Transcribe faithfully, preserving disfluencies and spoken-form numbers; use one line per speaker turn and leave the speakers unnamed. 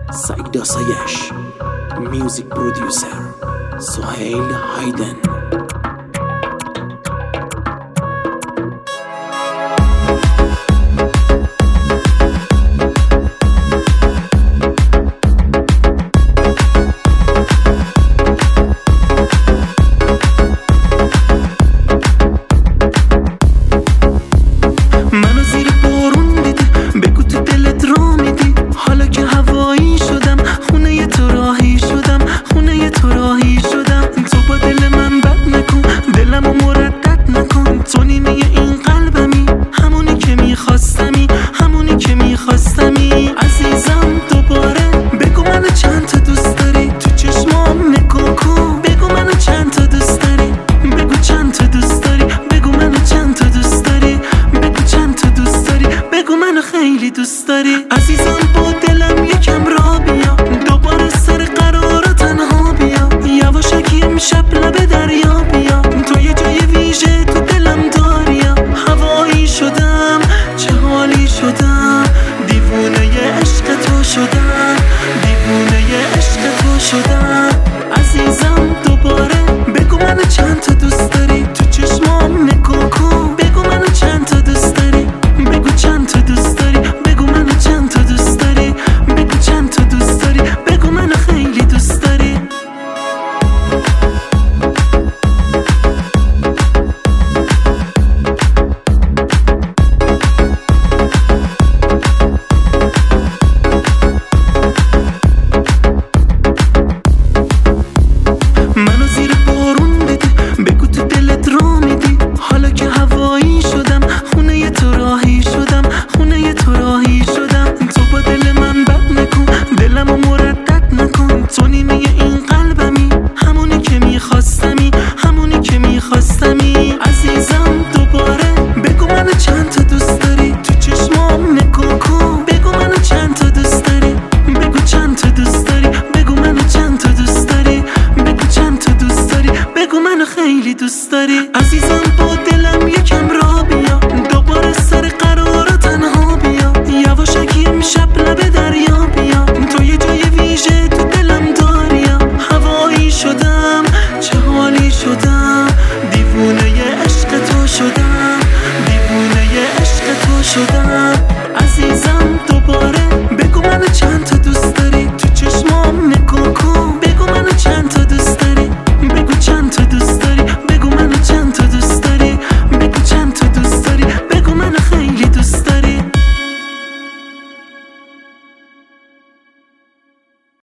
سعید آسایش. میوزیک پرودیوسر سهیل هایدن.
دوست داری عزیزم با دلم یکم را بیا، دوباره سر قرار تنها بیا، یواشکی امشب لب دریا بیا، تو یه جای ویژه تو دلم داری. هوایی شدم چه حالی شدم، دیوونه عشق تو شدم، دیوونه عشق تو شدم. عزیزم دوباره بگو منو چند تا دوست داری، تو چشمام نگاه کن بگو منو چند تا دوست داری، بگو چند تا دوست داری، بگو منو چند تا دوست داری، بگو چند تا دوست داری، بگو منو خیلی دوست داری. منو زیر بارون دیدی، بگو تو دلت را میدی، حالا که هوایی شدم خونه تو راهی شدم، خونه تو راهی شدم. تو با دل من بد نکن، دلمو مردد نکن، تو نیمه این قلبمی، همونی که میخواستمی، همونی که میخواستمی. عزیزم دوباره بگو منو چند تا دوست داری، تو چشمام نگاه کن بگو منو چند تا دوست داری، بگو چند تا دوست داری، بگو منو چند تا دوست داری، بگو چند تا دوست داری، بگو منو خیلی دوست داری. عزیزم